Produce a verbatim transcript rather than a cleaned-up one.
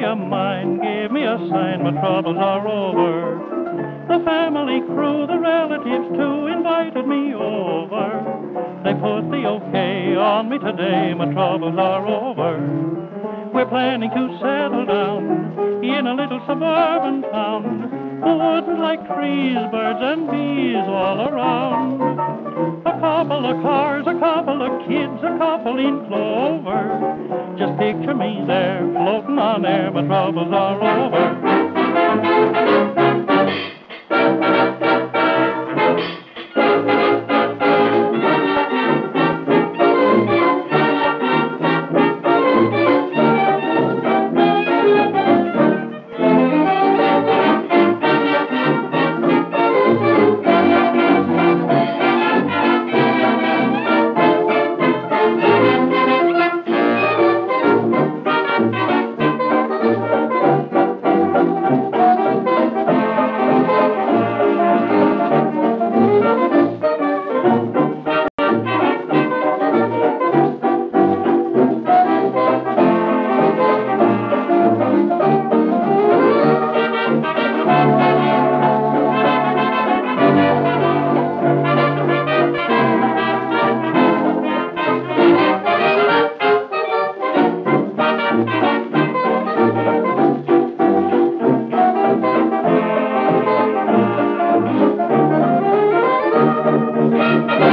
of mine gave me a sign my troubles are over. The family crew, the relatives too, invited me over. They put the okay on me today, my troubles are over. We're planning to settle down in a little suburban town. The woods like trees, birds and bees all around. A couple of cars, a couple of kids, a couple in clover. Just picture me there, floating on air, my troubles are over. Thank you.